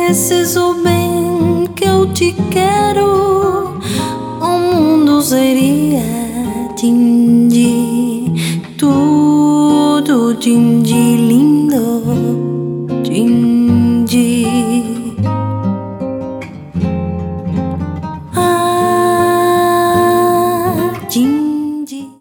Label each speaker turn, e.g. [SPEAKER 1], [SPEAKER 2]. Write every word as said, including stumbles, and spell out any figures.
[SPEAKER 1] soubesses o bem que eu te quero, o mundo seria din-din, tudo din-din.